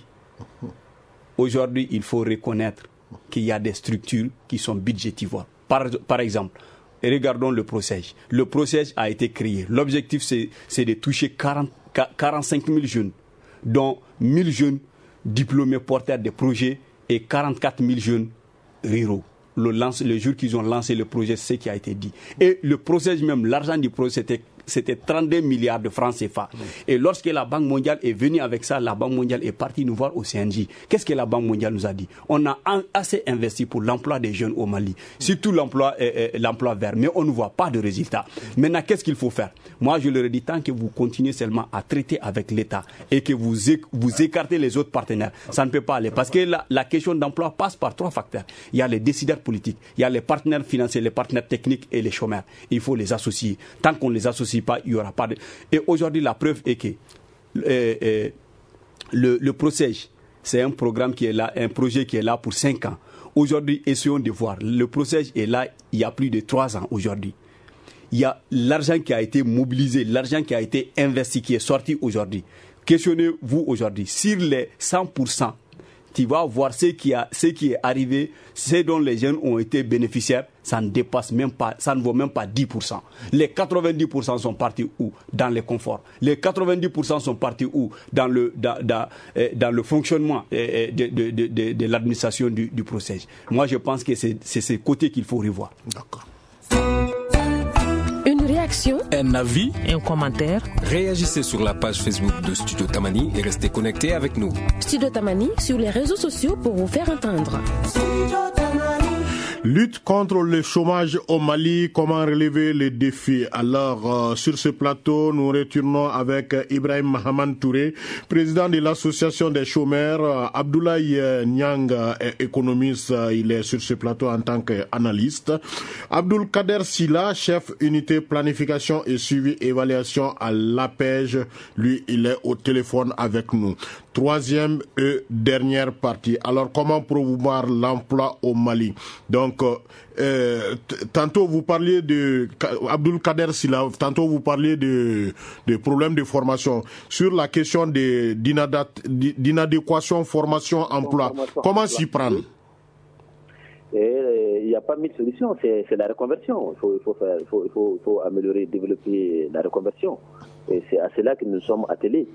aujourd'hui, il faut reconnaître qu'il y a des structures qui sont budgétivores. Par, par exemple, regardons le PROCEJ. Le PROCEJ a été créé. L'objectif, c'est, c'est de toucher quarante, quarante-cinq mille jeunes, dont mille jeunes diplômés porteurs de projets et quarante-quatre mille jeunes ruraux. Le, lance, le jour qu'ils ont lancé le projet, c'est ce qui a été dit. Et le projet même, l'argent du projet, c'était, c'était trente-deux milliards de francs C F A. Et lorsque la Banque mondiale est venue avec ça, la Banque mondiale est partie nous voir au C N J. Qu'est-ce que la Banque mondiale nous a dit? On a assez investi pour l'emploi des jeunes au Mali, surtout l'emploi, euh, l'emploi vert, mais on ne voit pas de résultats. Maintenant, qu'est-ce qu'il faut faire? Moi, je leur ai dit, tant que vous continuez seulement à traiter avec l'État et que vous, vous écartez les autres partenaires, ça ne peut pas aller. Parce que la, la question d'emploi passe par trois facteurs. Il y a les décideurs politiques, il y a les partenaires financiers, les partenaires techniques et les chômeurs. Il faut les associer. Tant qu'on ne les associe pas, il n'y aura pas de... Et aujourd'hui, la preuve est que euh, euh, le, le PROCEJ, c'est un programme qui est là, un projet qui est là pour cinq ans. Aujourd'hui, essayons de voir. Le PROCEJ est là il y a plus de trois ans aujourd'hui. Il y a l'argent qui a été mobilisé, l'argent qui a été investi, qui est sorti aujourd'hui. Questionnez-vous aujourd'hui, sur les cent pour cent, tu vas voir ce qui, a, ce qui est arrivé, ce dont les jeunes ont été bénéficiaires, ça ne dépasse même pas, ça ne vaut même pas dix pour cent. Les quatre-vingt-dix pour cent sont partis où? Dans les conforts. Les quatre-vingt-dix pour cent sont partis où? Dans le, dans, dans, euh, dans le fonctionnement euh, de, de, de, de, de l'administration du, du procès. Moi, je pense que c'est, c'est ce côté qu'il faut revoir. D'accord. réaction, un avis, un commentaire. Réagissez sur la page Facebook de Studio Tamani et restez connectés avec nous. Studio Tamani sur les réseaux sociaux pour vous faire entendre. Lutte contre le chômage au Mali, comment relever les défis? Alors, euh, sur ce plateau, nous retournons avec Ibrahim Mahaman Touré, président de l'association des chômeurs. Abdoulaye Niang est économiste, il est sur ce plateau en tant qu'analyste. Abdoul Kader Silla, chef unité planification et suivi évaluation à l'A P E J, lui, il est au téléphone avec nous. Troisième et dernière partie. Alors, comment promouvoir l'emploi au Mali? Donc, euh, t- tantôt vous parliez de Abdoul Kader Silla, tantôt vous parliez de, de problèmes de formation. Sur la question de, d'inada, d'inadéquation formation-emploi, formation, comment s'y prendre? Il n'y a pas mille solutions, c'est, c'est la reconversion. Il faut, il faut, faire, il faut, il faut, il faut améliorer, développer la reconversion. Et c'est à cela que nous sommes attelés.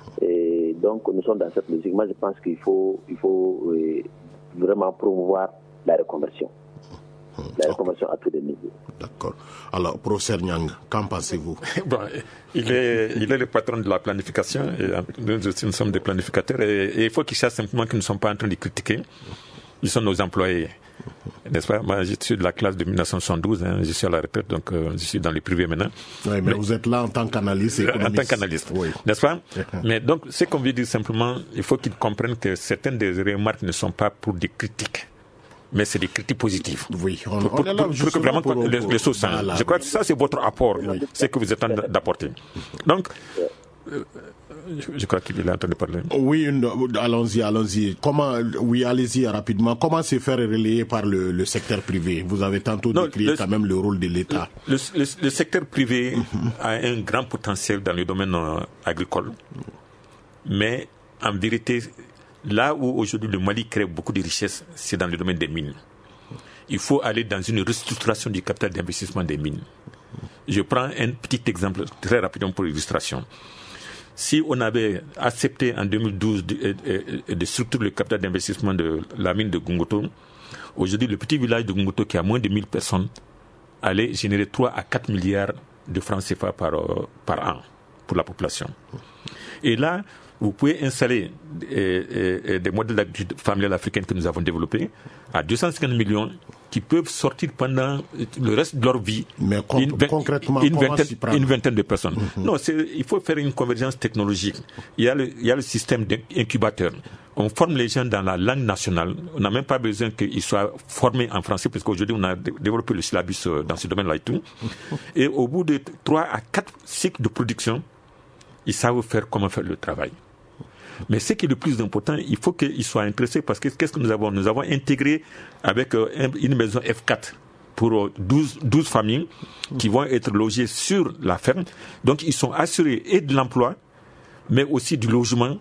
Et donc, nous sommes dans cette logique. Moi, je pense qu'il faut, il faut euh, vraiment promouvoir la reconversion. La reconversion à tous les niveaux. D'accord. Alors, professeur Niang, qu'en pensez-vous? Bon, il est, il est le patron de la planification. Et nous aussi, nous sommes des planificateurs. Et, et il faut qu'il sache simplement que nous ne sommes pas en train de critiquer. Ils sont nos employés. N'est-ce pas? Moi, je suis de la classe de mille neuf cent soixante-douze, hein, je suis à la retraite, donc euh, je suis dans le privé maintenant. Oui, mais, mais vous êtes là en tant qu'analyste économiste. En tant qu'analyste, oui. N'est-ce pas? Mais donc, ce qu'on veut dire simplement, il faut qu'ils comprennent que certaines des remarques ne sont pas pour des critiques, mais c'est des critiques positives. Oui, on, pour, on est là pour, pour que vraiment pour, les, les choses changent. Voilà, je crois oui. que ça, c'est votre apport, oui. C'est que vous êtes en train d'apporter. Donc, euh, je crois qu'il est en train de parler. Oui, allons-y, allons-y. Comment, oui, allez-y rapidement. Comment se faire relayer par le, le secteur privé? Vous avez tantôt non, décrit le, quand même le rôle de l'État. Le, le, le secteur privé mm-hmm. a un grand potentiel dans le domaine euh, agricole. Mais en vérité, là où aujourd'hui le Mali crée beaucoup de richesses, c'est dans le domaine des mines. Il faut aller dans une restructuration du capital d'investissement des mines. Je prends un petit exemple très rapidement pour l'illustration. Si on avait accepté en deux mille douze de, de, de structurer le capital d'investissement de la mine de Gungoto, aujourd'hui le petit village de Gungoto qui a moins de mille personnes allait générer trois à quatre milliards de francs C F A par, par an pour la population. Et là, vous pouvez installer euh, euh, des modèles d'agriculture familiale africaine que nous avons développés à deux cent cinquante millions qui peuvent sortir pendant le reste de leur vie. Mais con- une, concrètement, une, vingtaine, une vingtaine de personnes. Mm-hmm. Non, c'est, il faut faire une convergence technologique. Il y a le, il y a le système d'incubateur. On forme les gens dans la langue nationale. On n'a même pas besoin qu'ils soient formés en français, parce qu'aujourd'hui, on a développé le syllabus dans ce domaine-là et tout. Et au bout de trois à quatre cycles de production, ils savent faire comment faire le travail. Mais ce qui est le plus important, il faut qu'ils soient intéressés parce que qu'est-ce que nous avons? Nous avons intégré avec euh, une maison F quatre pour douze, douze familles qui vont être logées sur la ferme. Donc ils sont assurés et de l'emploi, mais aussi du logement.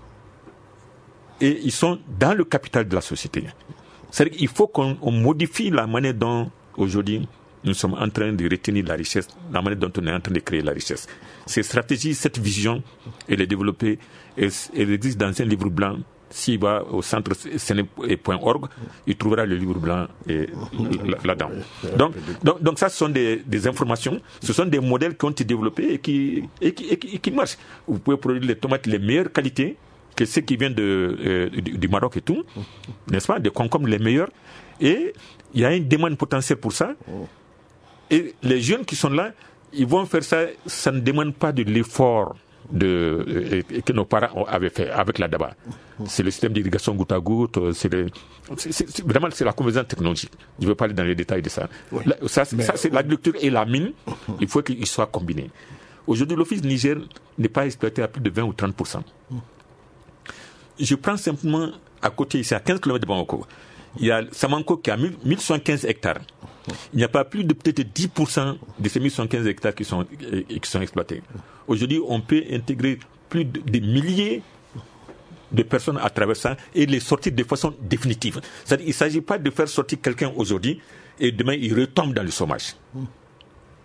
Et ils sont dans le capital de la société. C'est-à-dire qu'il faut qu'on on modifie la manière dont aujourd'hui nous sommes en train de retenir la richesse, la manière dont on est en train de créer la richesse. Cette stratégie, cette vision, elle est développée, elle, elle existe dans un livre blanc. S'il va au centre sene point org, il trouvera le livre blanc et, là-dedans. Donc, donc, donc ça, ce sont des, des informations, ce sont des modèles qui ont été développés et qui, et qui, et qui, et qui marchent. Vous pouvez produire les tomates les meilleures qualités que ceux qui viennent de, euh, du, du Maroc et tout, n'est-ce pas, des concombres les meilleurs. Et il y a une demande potentielle pour ça. Et les jeunes qui sont là, ils vont faire ça, ça ne demande pas de l'effort de, euh, que nos parents avaient fait avec la D A B A. C'est le système d'irrigation goutte à goutte, c'est, le, c'est, c'est, c'est vraiment c'est la convergence technologique. Je ne veux pas aller dans les détails de ça. Oui. Là, ça, Mais ça c'est l'agriculture et la mine, il faut qu'ils soient combinés. Aujourd'hui, l'Office Niger n'est pas exploité à plus de vingt ou trente pour cent. Je prends simplement à côté, ici à quinze kilomètres de Bamako, il y a Samanko qui a mille soixante-quinze hectares. Il n'y a pas plus de peut-être dix pour cent de ces mille soixante-quinze hectares qui sont, qui sont exploités. Aujourd'hui, on peut intégrer plus de des milliers de personnes à travers ça et les sortir de façon définitive. C'est-à-dire qu'il ne s'agit pas de faire sortir quelqu'un aujourd'hui et demain il retombe dans le chômage.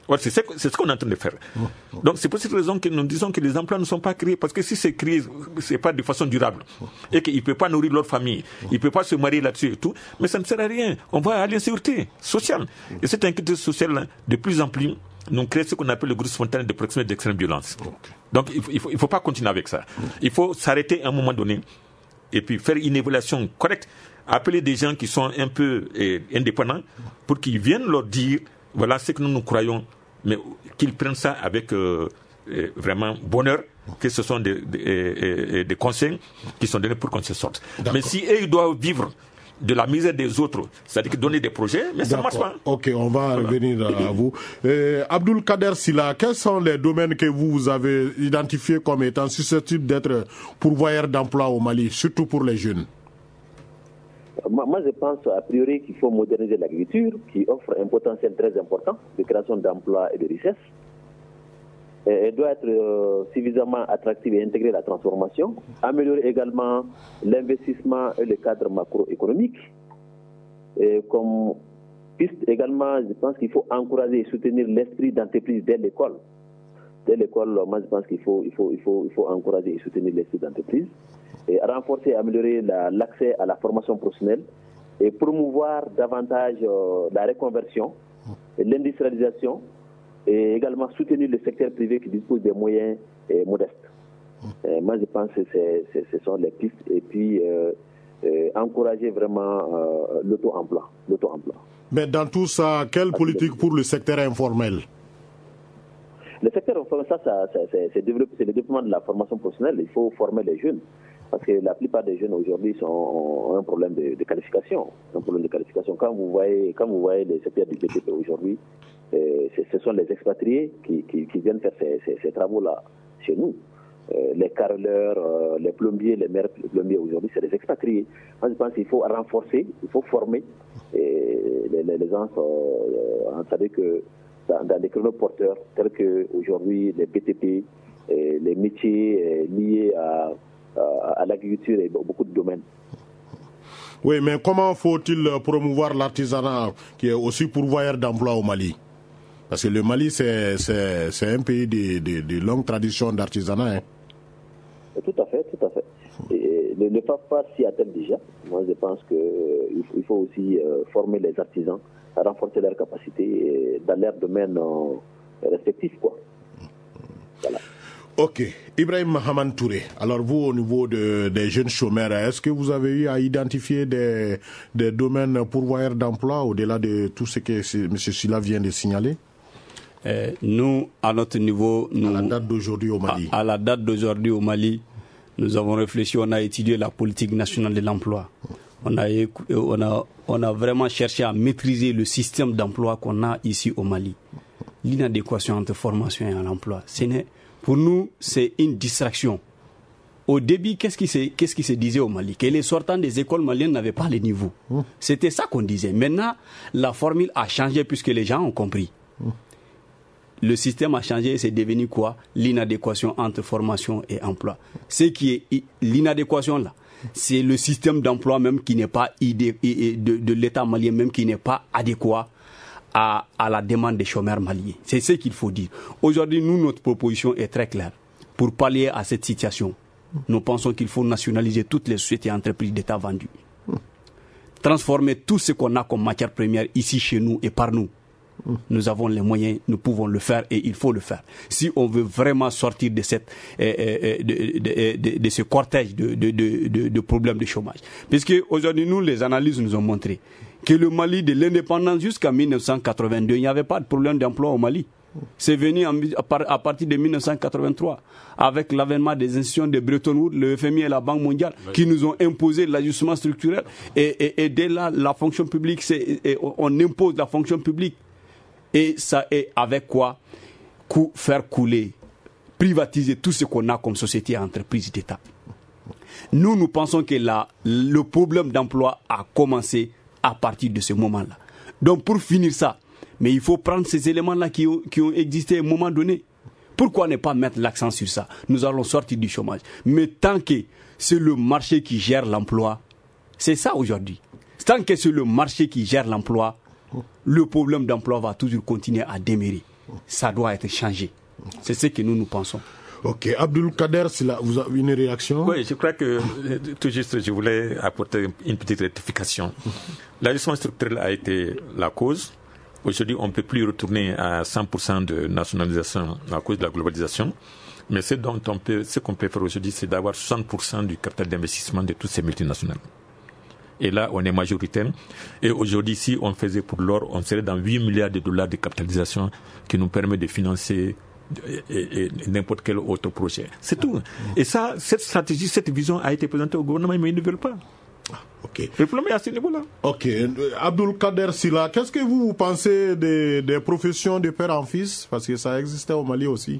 Ouais, c'est, ce, c'est ce qu'on est en train de faire. Donc c'est pour cette raison que nous disons que les emplois ne sont pas créés, parce que si c'est créé, c'est pas de façon durable, et qu'ils ne peuvent pas nourrir leur famille, ils ne peuvent pas se marier là-dessus et tout, mais ça ne sert à rien. On va à l'insécurité sociale. Et cette inquiétude sociale, de plus en plus, nous crée ce qu'on appelle le groupe spontané de proximité d'extrême violence. Donc il ne faut, il faut, il faut pas continuer avec ça. Il faut s'arrêter à un moment donné, et puis faire une évaluation correcte, appeler des gens qui sont un peu eh, indépendants, pour qu'ils viennent leur dire, voilà ce que nous nous croyons, mais qu'ils prennent ça avec euh, euh, vraiment bonheur, que ce sont des, des, euh, des conseils qui sont donnés pour qu'on se sorte. D'accord. Mais si eux, ils doivent vivre de la misère des autres, c'est-à-dire donner des projets, mais ça ne marche pas. Ok, on va voilà. revenir à vous. Euh, Abdoul Kader Silla, quels sont les domaines que vous avez identifiés comme étant susceptibles d'être pourvoyeurs d'emploi au Mali, surtout pour les jeunes? Moi, moi, je pense a priori qu'il faut moderniser l'agriculture, qui offre un potentiel très important de création d'emplois et de richesses. Et elle doit être euh, suffisamment attractive et intégrer la transformation, améliorer également l'investissement et le cadre macroéconomique. Et comme piste également, je pense qu'il faut encourager et soutenir l'esprit d'entreprise dès l'école. Dès l'école, moi je pense qu'il faut, il faut, il faut, il faut encourager et soutenir l'esprit d'entreprise, et renforcer et améliorer la, l'accès à la formation professionnelle et promouvoir davantage euh, la reconversion et l'industrialisation, et également soutenir le secteur privé qui dispose des moyens euh, modestes. Euh, moi, je pense que c'est, c'est, ce sont les pistes. Et puis, euh, euh, encourager vraiment euh, l'auto-emploi, l'auto-emploi. Mais dans tout ça, quelle politique pour le secteur informel? Le secteur informel, ça, ça, ça c'est, c'est, développé, c'est le développement de la formation professionnelle. Il faut former les jeunes. Parce que la plupart des jeunes aujourd'hui sont, ont un problème de, de qualification. Un problème de qualification. Quand vous voyez, quand vous voyez les secteurs du B T P aujourd'hui, euh, ce sont les expatriés qui, qui, qui viennent faire ces, ces, ces travaux-là chez nous. Euh, les carreleurs, euh, les plombiers, les maires plombiers aujourd'hui, c'est des expatriés. Moi, je pense qu'il faut renforcer, il faut former et les, les, les gens. Euh, on savait que dans, dans les créneaux porteurs, tels qu'aujourd'hui les B T P, et les métiers euh, liés à à l'agriculture et beaucoup de domaines. Oui, mais comment faut-il promouvoir l'artisanat qui est aussi pourvoyeur d'emplois au Mali? Parce que le Mali, c'est, c'est, c'est un pays de, de, de longue tradition d'artisanat. Hein. Tout à fait, tout à fait. Et le, le F A F P A s'y attelle déjà. Moi, je pense qu'il faut aussi euh, former les artisans, renforcer leurs capacités dans leurs domaines euh, respectifs, quoi. Voilà. Ok. Ibrahim Mahaman Touré, alors vous, au niveau de, des jeunes chômeurs, est-ce que vous avez eu à identifier des, des domaines pourvoyeurs d'emploi au-delà de tout ce que M. Silla vient de signaler? euh, Nous, à notre niveau... Nous, à la date d'aujourd'hui au Mali. À, à la date d'aujourd'hui au Mali, nous avons réfléchi, on a étudié la politique nationale de l'emploi. On a, on a, on a vraiment cherché à maîtriser le système d'emploi qu'on a ici au Mali. L'inadéquation entre formation et l'emploi, ce n'est... Pour nous, c'est une distraction. Au début, qu'est-ce qui, se, qu'est-ce qui se disait au Mali? Que les sortants des écoles maliennes n'avaient pas les niveaux. Mmh. C'était ça qu'on disait. Maintenant, la formule a changé puisque les gens ont compris. Mmh. Le système a changé, c'est devenu quoi? L'inadéquation entre formation et emploi. Ce qui est l'inadéquation là, c'est le système d'emploi même qui n'est pas idé, de, de l'État malien même qui n'est pas adéquat À, à la demande des chômeurs maliens. C'est ce qu'il faut dire. Aujourd'hui, nous, notre proposition est très claire. Pour pallier à cette situation, nous pensons qu'il faut nationaliser toutes les sociétés et entreprises d'État vendues. Transformer tout ce qu'on a comme matière première ici chez nous et par nous. Nous avons les moyens, nous pouvons le faire et il faut le faire. Si on veut vraiment sortir de, cette, euh, de, de, de, de ce cortège de, de, de, de, de problèmes de chômage. Puisque aujourd'hui, nous, les analyses nous ont montré que le Mali, de l'indépendance jusqu'à mille neuf cent quatre-vingt-deux, il n'y avait pas de problème d'emploi au Mali. C'est venu en, à partir de mille neuf cent quatre-vingt-trois, avec l'avènement des institutions de Bretton Woods, le F M I et la Banque mondiale, oui, qui nous ont imposé l'ajustement structurel. Et, et, et dès là, la fonction publique, c'est, et on impose la fonction publique. Et ça est avec quoi? Cou- faire couler, privatiser tout ce qu'on a comme société et entreprise d'État. Nous, nous pensons que la, le problème d'emploi a commencé à partir de ce moment-là. Donc pour finir ça, mais il faut prendre ces éléments-là qui ont, qui ont existé à un moment donné. Pourquoi ne pas mettre l'accent sur ça? Nous allons sortir du chômage. Mais tant que c'est le marché qui gère l'emploi, c'est ça aujourd'hui. Tant que c'est le marché qui gère l'emploi, le problème d'emploi va toujours continuer à demeurer. ça doit être changé. C'est ce que nous, nous pensons. Ok, Abdul Kader, vous avez une réaction? Oui, je crois que, tout juste, je voulais apporter une petite rectification. L'ajustement structurel a été la cause. Aujourd'hui, on ne peut plus retourner à cent pour cent de nationalisation à cause de la globalisation. Mais ce dont on peut, ce qu'on peut faire aujourd'hui, c'est d'avoir soixante pour cent du capital d'investissement de toutes ces multinationales. Et là, on est majoritaire. Et aujourd'hui, si on faisait pour l'or, on serait dans huit milliards de dollars de capitalisation qui nous permet de financer et, et, et n'importe quel autre projet. C'est tout. Et ça, cette stratégie, cette vision a été présentée au gouvernement, mais ils ne veulent pas. Okay. Le problème est à ce niveau-là. Ok. Abdul Kader Silla, qu'est-ce que vous pensez des, des professions de père en fils? Parce que ça existait au Mali aussi.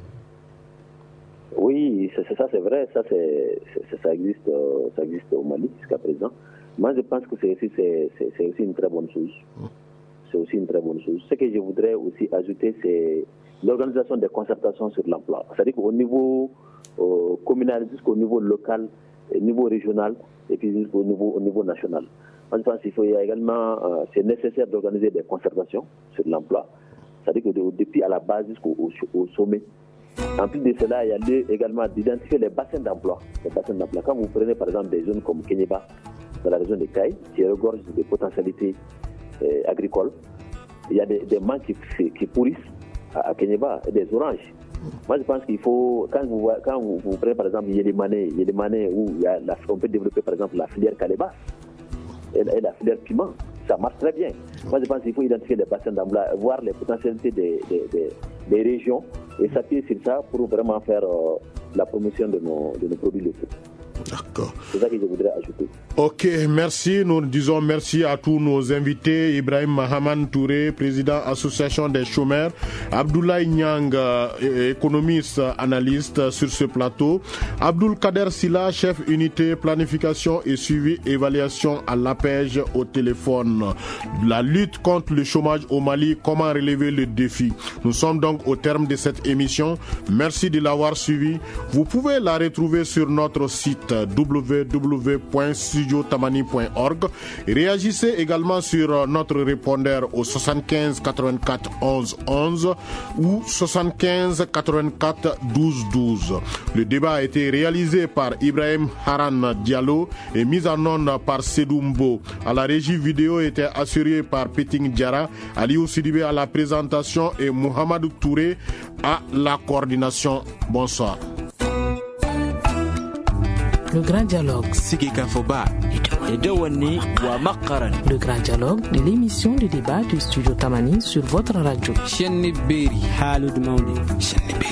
Oui, c'est, ça c'est vrai, ça, c'est, c'est, ça, existe, euh, ça existe au Mali jusqu'à présent. Moi je pense que c'est aussi, c'est, c'est, c'est aussi une très bonne chose. C'est aussi une très bonne chose. Ce que je voudrais aussi ajouter, c'est l'organisation des concertations sur l'emploi. C'est-à-dire qu'au niveau euh, communal jusqu'au niveau local, au niveau régional et puis jusqu'au niveau, au niveau national. Moi je pense qu'il faut également, euh, c'est nécessaire d'organiser des concertations sur l'emploi. C'est-à-dire que de, depuis à la base jusqu'au au, au sommet. En plus de cela, il y a lieu également d'identifier les bassins d'emploi. Les bassins d'emploi. Quand vous prenez par exemple des zones comme Kenyeba, dans la région de Caille, qui regorge des potentialités euh, agricoles, il y a des, des mangues qui, qui pourrissent à, à Kenyeba et des oranges. Moi, je pense qu'il faut, quand vous, quand vous, vous prenez par exemple Yélimané, Yélimané où il y a la, on peut développer par exemple la filière calebasse et, et la filière piment, ça marche très bien. Moi, je pense qu'il faut identifier les bassins d'emploi, voir les potentialités des, des, des, des régions et s'appuyer sur ça pour vraiment faire euh, la promotion de nos, de nos produits locaux. D'accord. C'est ça que je voudrais ajouter. Ok, merci. Nous disons merci à tous nos invités. Ibrahim Mahaman Touré, président Association des chômeurs. Abdoulaye Nyang, économiste, analyste sur ce plateau. Abdul Kader Silla, chef unité planification et suivi évaluation à l'A P E J au téléphone. La lutte contre le chômage au Mali, comment relever le défi. Nous sommes donc au terme de cette émission. Merci de l'avoir suivi. Vous pouvez la retrouver sur notre site w w w point studio tamani point org. Réagissez également sur notre répondeur au soixante-quinze quatre-vingt-quatre onze onze ou soixante-quinze quatre-vingt-quatre douze douze. Le débat a été réalisé par Ibrahim Haran Diallo et mis en onde par Sedoumbo. À la régie vidéo était assurée par Peting Diara, Aliou Sidibé à la présentation et Mohamedou Touré à la coordination. Bonsoir. Le grand dialogue. Le grand dialogue de l'émission de débat du studio Tamani sur votre radio.